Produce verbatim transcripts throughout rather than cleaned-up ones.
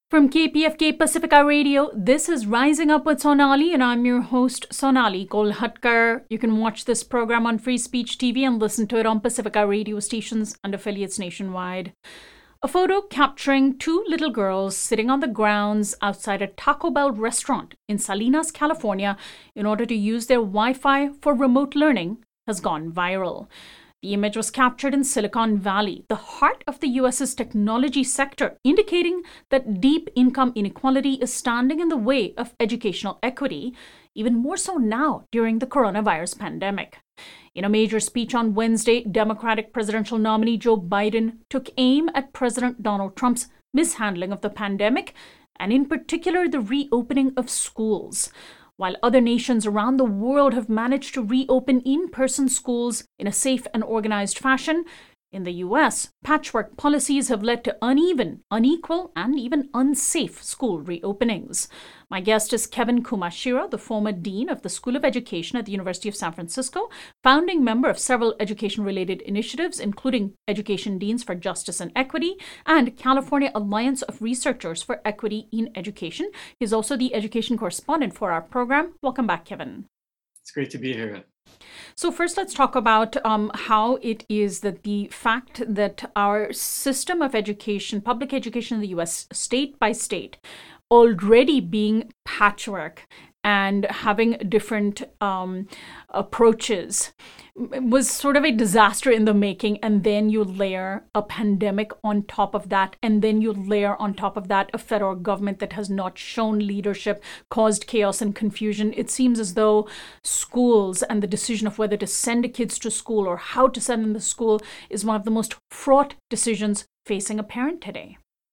From K P F K Pacifica Radio, this is Rising Up with Sonali, and I'm your host, Sonali Kolhatkar. You can watch this program on Free Speech T V and listen to it on Pacifica radio stations and affiliates nationwide. A photo capturing two little girls sitting on the grounds outside a Taco Bell restaurant in Salinas, California, in order to use their Wi-Fi for remote learning has gone viral. The image was captured in Silicon Valley, the heart of the U S's technology sector, indicating that deep income inequality is standing in the way of educational equity, even more so now during the coronavirus pandemic. In a major speech on Wednesday, Democratic presidential nominee Joe Biden took aim at President Donald Trump's mishandling of the pandemic, and in particular the reopening of schools. While other nations around the world have managed to reopen in-person schools in a safe and organized fashion, in the U S, patchwork policies have led to uneven, unequal, and even unsafe school reopenings. My guest is Kevin Kumashiro, the former dean of the School of Education at the University of San Francisco, founding member of several education-related initiatives, including Education Deans for Justice and Equity and California Alliance of Researchers for Equity in Education. He's also the education correspondent for our program. Welcome back, Kevin. It's great to be here. So first, let's talk about um, how it is that the fact that our system of education, public education in the U S, state by state, already being patchwork and having different um, approaches was sort of a disaster in the making. And then you layer a pandemic on top of that. And then you layer on top of that a federal government that has not shown leadership, caused chaos and confusion. It seems as though schools and the decision of whether to send kids to school or how to send them to school is one of the most fraught decisions facing a parent today.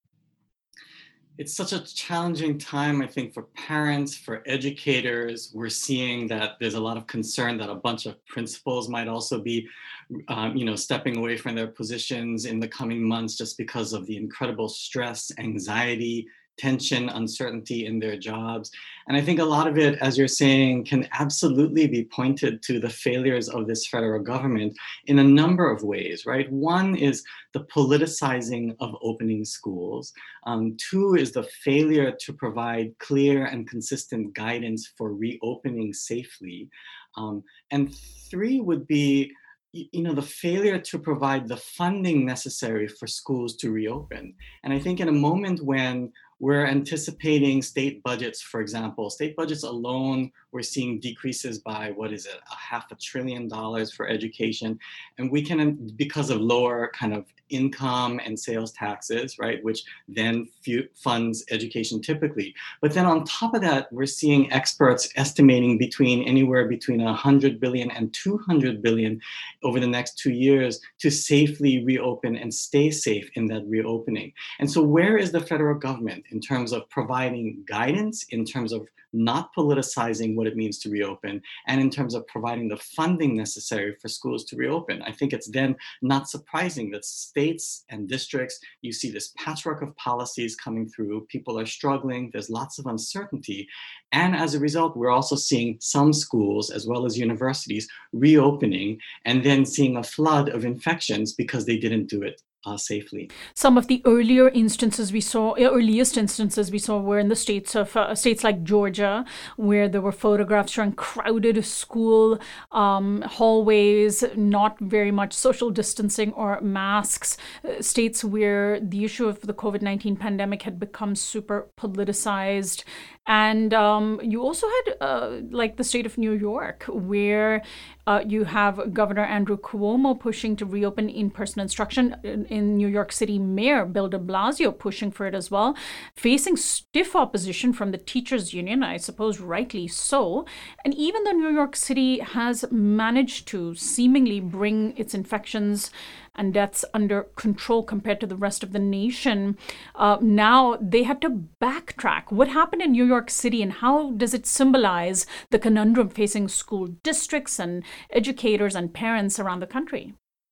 It's such a challenging time, I think, for parents, for educators. We're seeing that there's a lot of concern that a bunch of principals might also be, um, you know, stepping away from their positions in the coming months just because of the incredible stress, anxiety, tension, uncertainty in their jobs. And I think a lot of it, as you're saying, can absolutely be pointed to the failures of this federal government in a number of ways, right? One is the politicizing of opening schools. Um, two is the failure to provide clear and consistent guidance for reopening safely. Um, and three would be you know, the failure to provide the funding necessary for schools to reopen. And I think in a moment when we're anticipating state budgets, for example, state budgets alone, we're seeing decreases by, what is it, a half a trillion dollars for education. And we can, because of lower kind of income and sales taxes, right, which then funds education typically. But then on top of that, we're seeing experts estimating between anywhere between one hundred billion and two hundred billion over the next two years to safely reopen and stay safe in that reopening. And so where is the federal government in terms of providing guidance, in terms of not politicizing what it means to reopen, and in terms of providing the funding necessary for schools to reopen? I think it's then not surprising that states and districts, you see this patchwork of policies coming through, people are struggling, there's lots of uncertainty. And as a result, we're also seeing some schools, as well as universities, reopening and then seeing a flood of infections because they didn't do it Uh, safely. Some of the earlier instances we saw, earliest instances we saw were in the states of uh, states like Georgia, where there were photographs showing crowded school um, hallways, not very much social distancing or masks. Uh, states where the issue of the COVID nineteen pandemic had become super politicized. And um, you also had uh, like the state of New York, where uh, you have Governor Andrew Cuomo pushing to reopen in-person instruction. In, in New York City, Mayor Bill de Blasio pushing for it as well, facing stiff opposition from the teachers union, I suppose rightly so. And even though New York City has managed to seemingly bring its infections and deaths under control compared to the rest of the nation, uh, now they had to backtrack. What happened in New York City, and how does it symbolize the conundrum facing school districts and educators and parents around the country?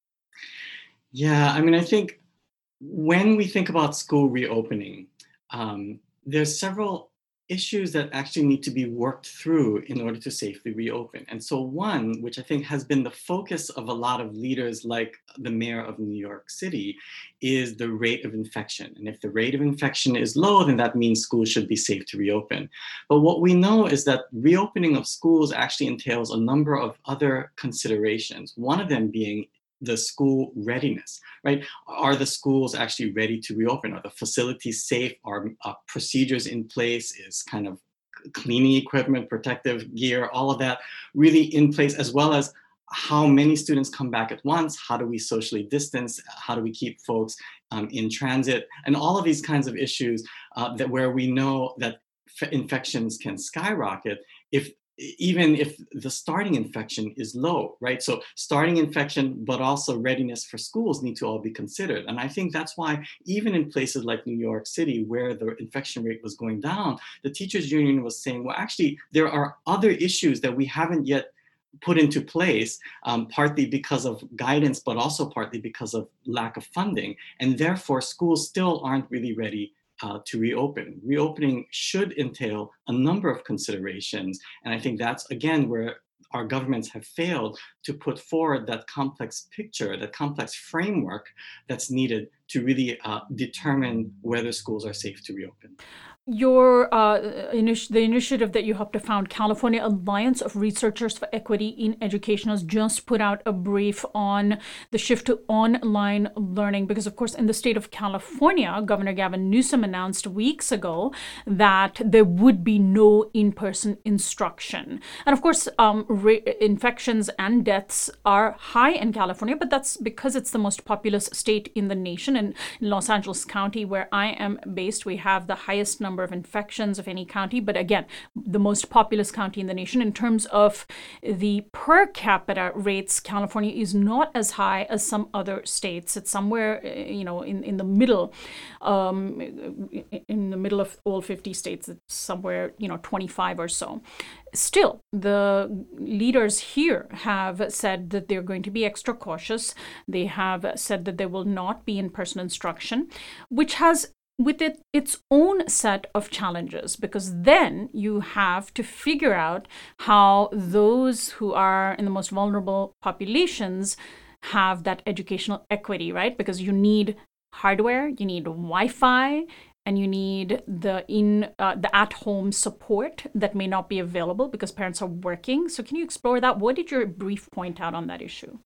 Yeah, I mean, I think when we think about school reopening, um, there's several issues that actually need to be worked through in order to safely reopen. And so one, which I think has been the focus of a lot of leaders like the mayor of New York City, is the rate of infection. And if the rate of infection is low, then that means schools should be safe to reopen. But what we know is that reopening of schools actually entails a number of other considerations, one of them being the school readiness, right? Are the schools actually ready to reopen? Are the facilities safe? Are uh, procedures in place? Is kind of cleaning equipment, protective gear, all of that really in place, as well as how many students come back at once? How do we socially distance? How do we keep folks um, in transit? And all of these kinds of issues uh, that where we know that f- infections can skyrocket if even if the starting infection is low, right? So starting infection, but also readiness for schools need to all be considered. And I think that's why even in places like New York City, where the infection rate was going down, the teachers union was saying, well, actually, there are other issues that we haven't yet put into place, um, partly because of guidance, but also partly because of lack of funding. And therefore, schools still aren't really ready Uh, to reopen. Reopening should entail a number of considerations. And I think that's, again, where our governments have failed to put forward that complex picture, that complex framework that's needed to really uh, determine whether schools are safe to reopen. Your uh, initi- the initiative that you helped to found, California Alliance of Researchers for Equity in Education, has just put out a brief on the shift to online learning. Because, of course, in the state of California, Governor Gavin Newsom announced weeks ago that there would be no in-person instruction. And, of course, um, re- infections and deaths are high in California, but that's because it's the most populous state in the nation. And in Los Angeles County, where I am based, we have the highest number of infections of any county, but again, the most populous county in the nation. In terms of the per capita rates, California is not as high as some other states. It's somewhere, you know, in, in the middle, um, in the middle of all fifty states. It's somewhere, you know, twenty-five or so. Still, the leaders here have said that they're going to be extra cautious. They have said that there will not be in-person instruction, which has with it its own set of challenges, because then you have to figure out how those who are in the most vulnerable populations have that educational equity, right? Because you need hardware, you need Wi-Fi, and you need the in uh, the at-home support that may not be available because parents are working. So can you explore that? What did your brief point out on that issue?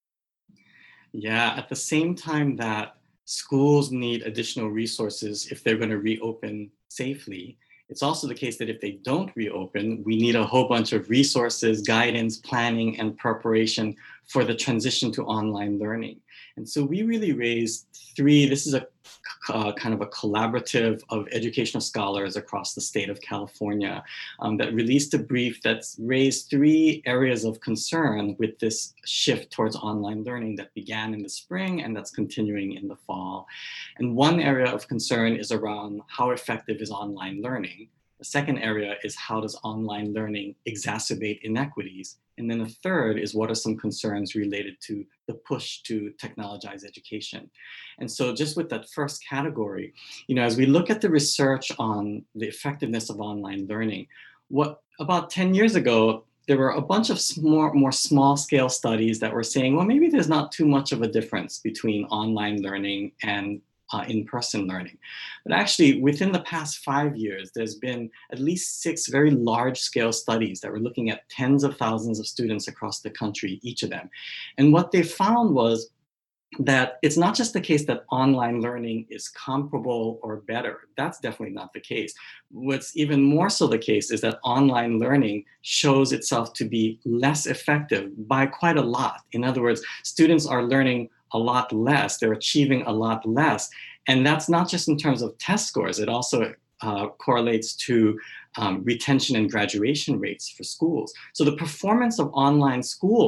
Yeah, at the same time that schools need additional resources if they're going to reopen safely, it's also the case that if they don't reopen, we need a whole bunch of resources, guidance, planning, and preparation for the transition to online learning. And so we really raised three, this is a uh, kind of a collaborative of educational scholars across the state of California um, that released a brief that's raised three areas of concern with this shift towards online learning that began in the spring and that's continuing in the fall. And one area of concern is around how effective is online learning. The second area is how does online learning exacerbate inequities? And then the third is what are some concerns related to the push to technologize education? And so just with that first category, you know, as we look at the research on the effectiveness of online learning, what about ten years ago, there were a bunch of more, more small scale studies that were saying, well, maybe there's not too much of a difference between online learning and Uh, in-person learning. But actually, within the past five years, there's been at least six very large-scale studies that were looking at tens of thousands of students across the country, each of them. And what they found was that it's not just the case that online learning is comparable or better. That's definitely not the case. What's even more so the case is that online learning shows itself to be less effective by quite a lot. In other words, students are learning a lot less, they're achieving a lot less. And that's not just in terms of test scores, it also uh, correlates to um, retention and graduation rates for schools. So the performance of online schools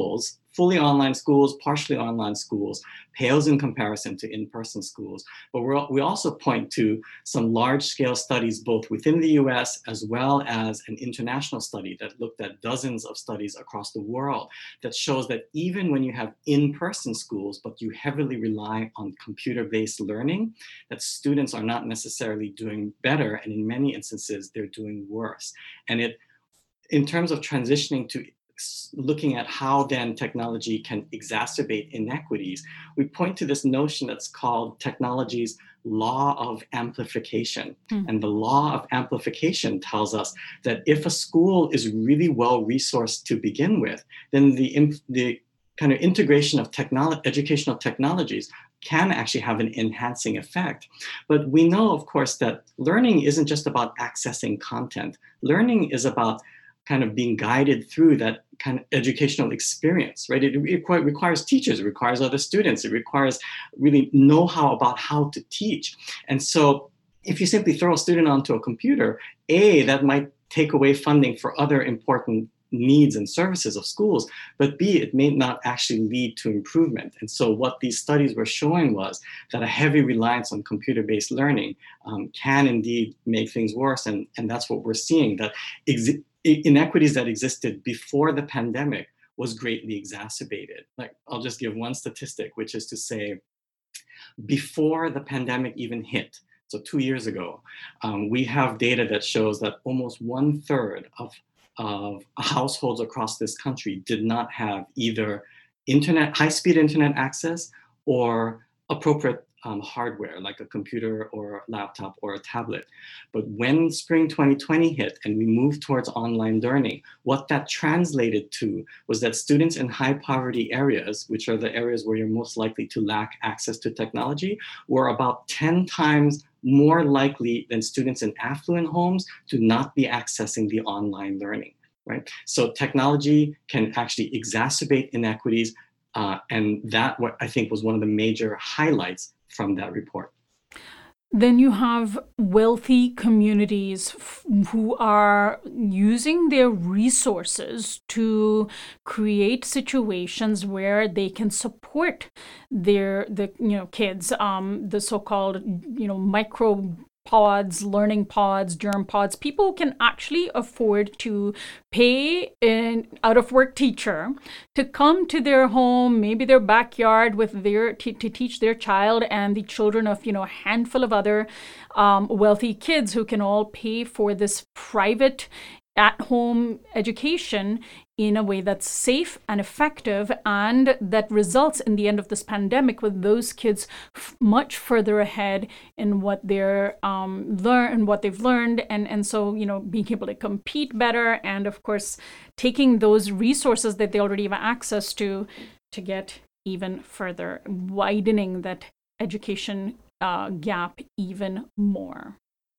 fully online schools, partially online schools, pales in comparison to in-person schools. But we're, we also point to some large-scale studies, both within the U S as well as an international study that looked at dozens of studies across the world that shows that even when you have in-person schools, but you heavily rely on computer-based learning, that students are not necessarily doing better, and in many instances, they're doing worse. And it, in terms of transitioning to looking at how then technology can exacerbate inequities, we point to this notion that's called technology's law of amplification. Mm. And the law of amplification tells us that if a school is really well resourced to begin with, then the, the kind of integration of technolo- educational technologies can actually have an enhancing effect. But we know, of course, that learning isn't just about accessing content. Learning is about kind of being guided through that kind of educational experience, right? It, it requires teachers, it requires other students, it requires really know-how about how to teach. And so if you simply throw a student onto a computer, A, that might take away funding for other important needs and services of schools, but B, it may not actually lead to improvement. And so what these studies were showing was that a heavy reliance on computer-based learning um, can indeed make things worse. And, and that's what we're seeing, that exi- inequities that existed before the pandemic was greatly exacerbated. Like, I'll just give one statistic, which is to say, before the pandemic even hit, so two years ago, um, we have data that shows that almost one third of, of households across this country did not have either internet, high-speed internet access or appropriate Um, hardware like a computer or a laptop or a tablet. But when spring twenty twenty hit and we moved towards online learning, what that translated to was that students in high poverty areas, which are the areas where you're most likely to lack access to technology, were about ten times more likely than students in affluent homes to not be accessing the online learning, right? So technology can actually exacerbate inequities, uh, and that what I think was one of the major highlights from that report. Then you have wealthy communities f- who are using their resources to create situations where they can support their the you know kids, um, the so-called you know micro pods, learning pods, germ pods. People can actually afford to pay an out-of-work teacher to come to their home, maybe their backyard, with their t- to teach their child and the children of you know a handful of other um, wealthy kids who can all pay for this private at-home education in a way that's safe and effective, and that results in the end of this pandemic with those kids f- much further ahead in what they're um, learn what they've learned, and and so you know being able to compete better, and of course taking those resources that they already have access to to get even further, widening that education uh, gap even more.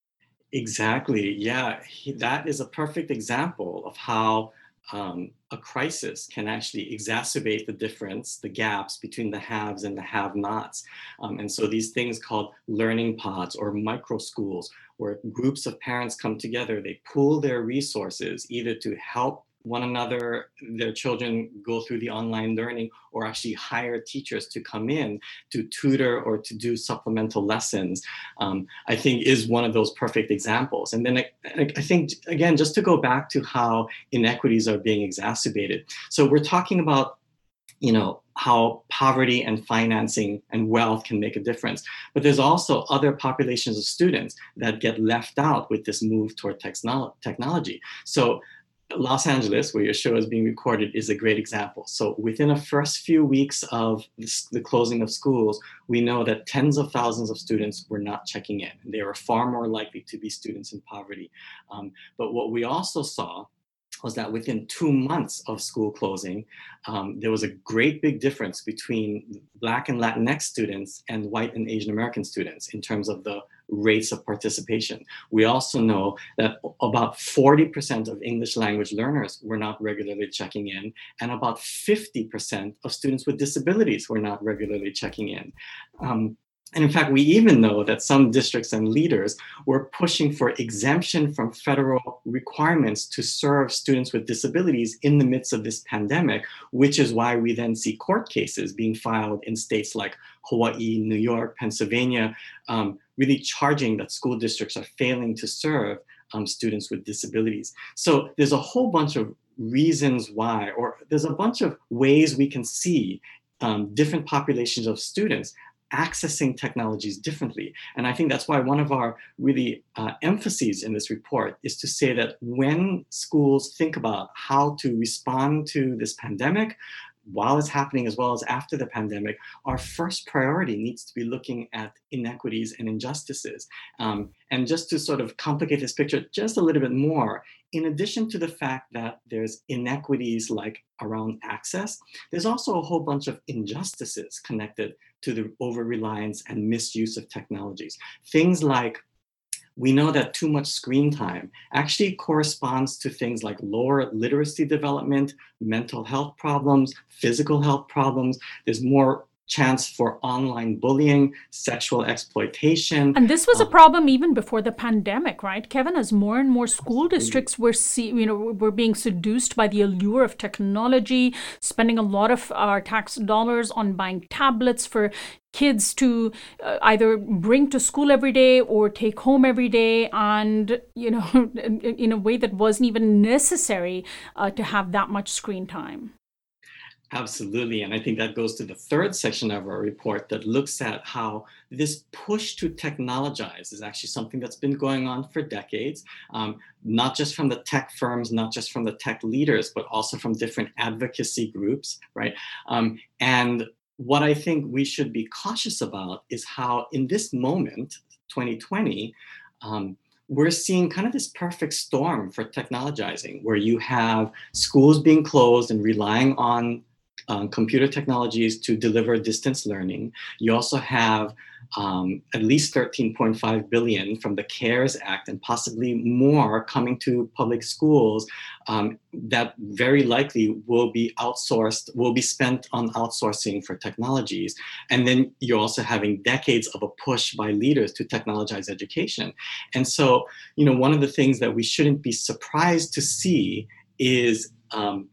Exactly. Yeah, he, that is a perfect example of how um, a crisis can actually exacerbate the difference, the gaps between the haves and the have-nots. Um, and so these things called learning pods or micro schools, where groups of parents come together, they pool their resources either to help one another, their children go through the online learning, or actually hire teachers to come in to tutor or to do supplemental lessons, um, I think is one of those perfect examples. And then I, I think, again, just to go back to how inequities are being exacerbated. So we're talking about you know, how poverty and financing and wealth can make a difference. But there's also other populations of students that get left out with this move toward technolo- technology. So Los Angeles, where your show is being recorded, is a great example. So within the first few weeks of this, the closing of schools, we know that tens of thousands of students were not checking in. They were far more likely to be students in poverty. Um, but what we also saw was that within two months of school closing, um, there was a great big difference between Black and Latinx students and white and Asian American students in terms of the rates of participation. We also know that about forty percent of English language learners were not regularly checking in, and about fifty percent of students with disabilities were not regularly checking in. Um, And in fact, we even know that some districts and leaders were pushing for exemption from federal requirements to serve students with disabilities in the midst of this pandemic, which is why we then see court cases being filed in states like Hawaii, New York, Pennsylvania, um, really charging that school districts are failing to serve um, students with disabilities. So there's a whole bunch of reasons why, or there's a bunch of ways we can see um, different populations of students accessing technologies differently. And I think that's why one of our really uh, emphases in this report is to say that when schools think about how to respond to this pandemic, while it's happening as well as after the pandemic, our first priority needs to be looking at inequities and injustices. Um, and just to sort of complicate this picture just a little bit more, in addition to the fact that there's inequities like around access, there's also a whole bunch of injustices connected to the over-reliance and misuse of technologies. Things like, we know that too much screen time actually corresponds to things like lower literacy development, mental health problems, physical health problems. There's more chance for online bullying, sexual exploitation. And this was a um, problem even before the pandemic, right, Kevin? As more and more school districts were, see, you know, were being seduced by the allure of technology, spending a lot of our tax dollars on buying tablets for kids to uh, either bring to school every day or take home every day, and you know, in, in a way that wasn't even necessary uh, to have that much screen time. Absolutely. And I think that goes to the third section of our report that looks at how this push to technologize is actually something that's been going on for decades, um, not just from the tech firms, not just from the tech leaders, but also from different advocacy groups, right? Um, and what I think we should be cautious about is how in this moment, twenty twenty, um, we're seeing kind of this perfect storm for technologizing, where you have schools being closed and relying on um, computer technologies to deliver distance learning. You also have um, at least thirteen point five billion from the CARES Act and possibly more coming to public schools um, that very likely will be outsourced, will be spent on outsourcing for technologies. And then you're also having decades of a push by leaders to technologize education. And so, you know, one of the things that we shouldn't be surprised to see is um,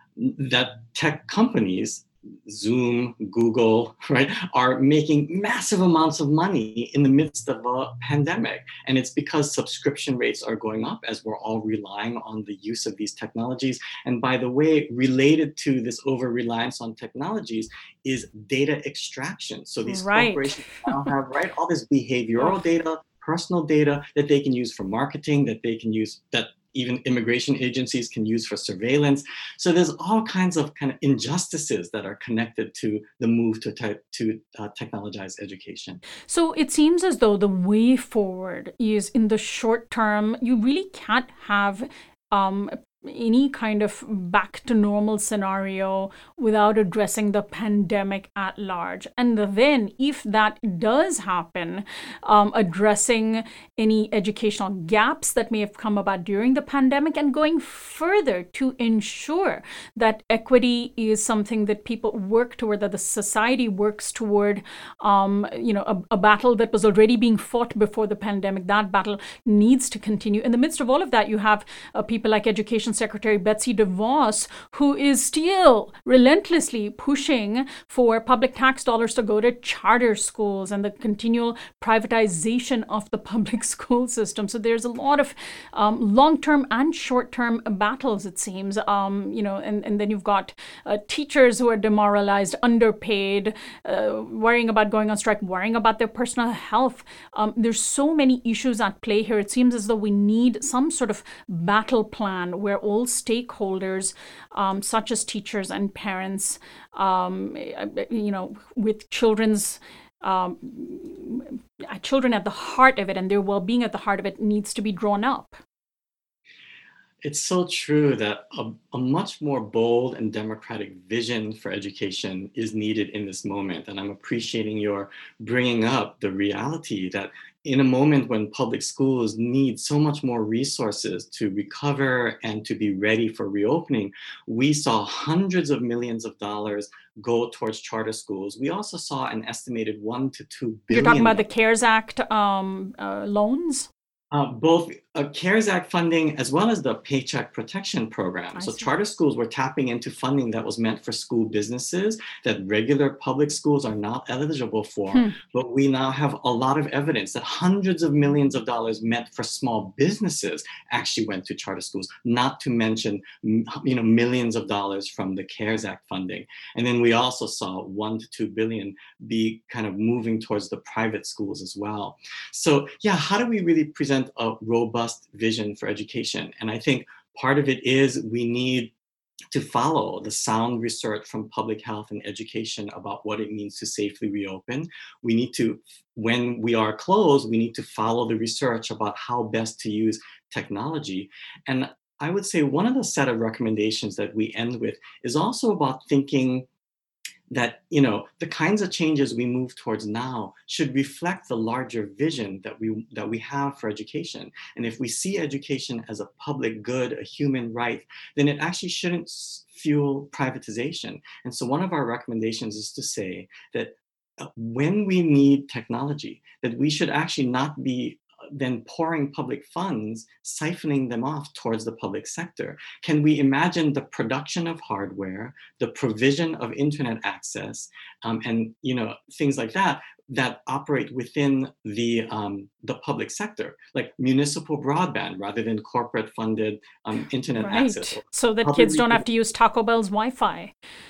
that tech companies, Zoom, Google, right, are making massive amounts of money in the midst of a pandemic. And it's because subscription rates are going up as we're all relying on the use of these technologies. And by the way, related to this over-reliance on technologies is data extraction. So these Right. corporations now have, right, all this behavioral data, personal data that they can use for marketing, that they can use, that even immigration agencies can use for surveillance. So there's all kinds of kind of injustices that are connected to the move to, te- to uh, technologize education. So it seems as though the way forward is in the short term, you really can't have um, any kind of back to normal scenario without addressing the pandemic at large. And then, if that does happen, um, addressing any educational gaps that may have come about during the pandemic and going further to ensure that equity is something that people work toward, that the society works toward, um, you know, a, a battle that was already being fought before the pandemic. That battle needs to continue. In the midst of all of that, you have uh, people like Education Secretary Betsy DeVos, who is still relentlessly pushing for public tax dollars to go to charter schools and the continual privatization of the public school system. So there's a lot of um, long-term and short-term battles, it seems. Um, you know, and, and then you've got uh, teachers who are demoralized, underpaid, uh, worrying about going on strike, worrying about their personal health. Um, there's so many issues at play here. It seems as though we need some sort of battle plan where all stakeholders, um, such as teachers and parents, um, you know, with children's um, children at the heart of it and their well-being at the heart of it, needs to be drawn up. It's so true that a, a much more bold and democratic vision for education is needed in this moment. And I'm appreciating your bringing up the reality that in a moment when public schools need so much more resources to recover and to be ready for reopening, we saw hundreds of millions of dollars go towards charter schools. We also saw an estimated one to two You're billion. talking about the CARES Act um, uh, loans? Uh, both uh, CARES Act funding as well as the Paycheck Protection Program. I So see. charter schools were tapping into funding that was meant for school businesses that regular public schools are not eligible for. Hmm. But we now have a lot of evidence that hundreds of millions of dollars meant for small businesses actually went to charter schools, not to mention m- you know, millions of dollars from the CARES Act funding. And then we also saw one to two billion be kind of moving towards the private schools as well. So yeah, how do we really present a robust vision for education? And I think part of it is we need to follow the sound research from public health and education about what it means to safely reopen. We need to, when we are closed, we need to follow the research about how best to use technology. And I would say one of the set of recommendations that we end with is also about thinking that, you know, the kinds of changes we move towards now should reflect the larger vision that we that we have for education. And if we see education as a public good, a human right, then it actually shouldn't fuel privatization. And so one of our recommendations is to say that uh, when we need technology, that we should actually not be then pouring public funds, siphoning them off towards the public sector. Can we imagine the production of hardware, the provision of internet access, um, and you know things like that that operate within the um, the public sector, like municipal broadband rather than corporate-funded um, internet right. access? So that kids don't have to use Taco Bell's Wi-Fi.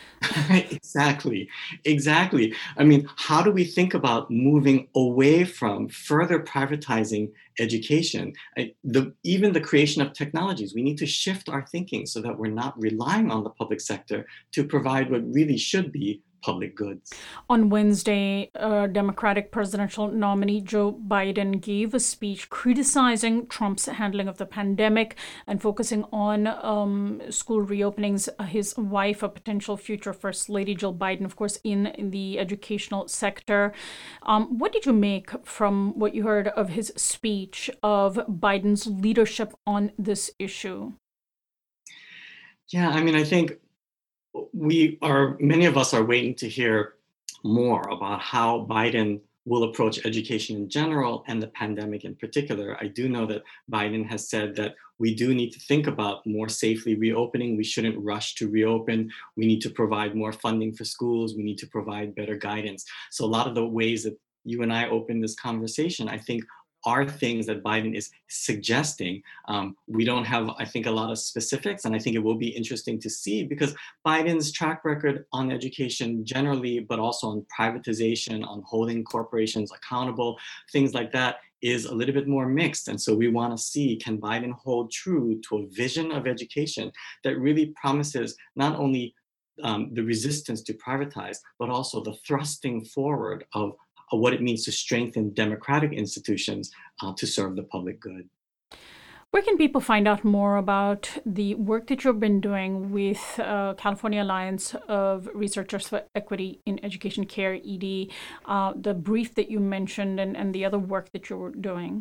Exactly, exactly. I mean, how do we think about moving away from further privatizing education? I, the, even the creation of technologies, we need to shift our thinking so that we're not relying on the public sector to provide what really should be public goods. On Wednesday, uh, Democratic presidential nominee Joe Biden gave a speech criticizing Trump's handling of the pandemic and focusing on um, school reopenings. His wife, a potential future First Lady Jill Biden, of course, in, in the educational sector. Um, what did you make from what you heard of his speech, of Biden's leadership on this issue? Yeah, I mean, I think we are, many of us are waiting to hear more about how Biden will approach education in general and the pandemic in particular. I do know that Biden has said that we do need to think about more safely reopening. We shouldn't rush to reopen. We need to provide more funding for schools. We need to provide better guidance. So a lot of the ways that you and I open this conversation, I think, are things that Biden is suggesting. Um, we don't have, I think, a lot of specifics, and I think it will be interesting to see because Biden's track record on education generally, but also on privatization, on holding corporations accountable, things like that, is a little bit more mixed. And so we want to see, can Biden hold true to a vision of education that really promises not only um, the resistance to privatize, but also the thrusting forward of what it means to strengthen democratic institutions uh, to serve the public good. Where can people find out more about the work that you've been doing with uh, California Alliance of Researchers for Equity in Education, CARE E D, uh, the brief that you mentioned, and, and the other work that you're doing?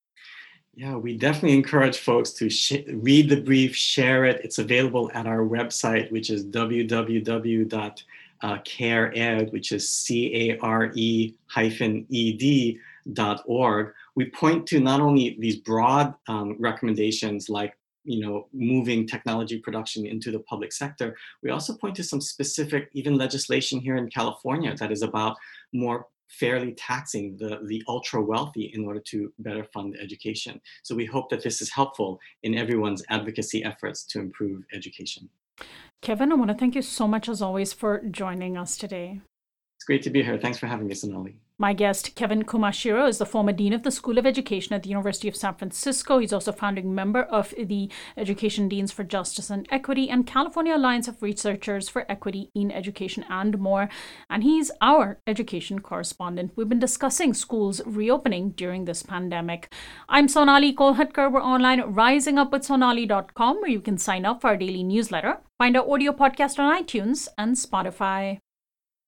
Yeah, we definitely encourage folks to sh- read the brief, share it. It's available at our website, which is w w w dot careed, which is C A R E hyphen E D dot org. We point to not only these broad um, recommendations like, you know, moving technology production into the public sector, we also point to some specific, even legislation here in California that is about more fairly taxing the, the ultra wealthy in order to better fund education. So we hope that this is helpful in everyone's advocacy efforts to improve education. Kevin, I want to thank you so much, as always, for joining us today. It's great to be here. Thanks for having me, Sonali. My guest, Kevin Kumashiro, is the former Dean of the School of Education at the University of San Francisco. He's also founding member of the Education Deans for Justice and Equity and California Alliance of Researchers for Equity in Education and more. And he's our education correspondent. We've been discussing schools reopening during this pandemic. I'm Sonali Kolhatkar. We're online at rising up with sonali dot com, where you can sign up for our daily newsletter, find our audio podcast on iTunes and Spotify.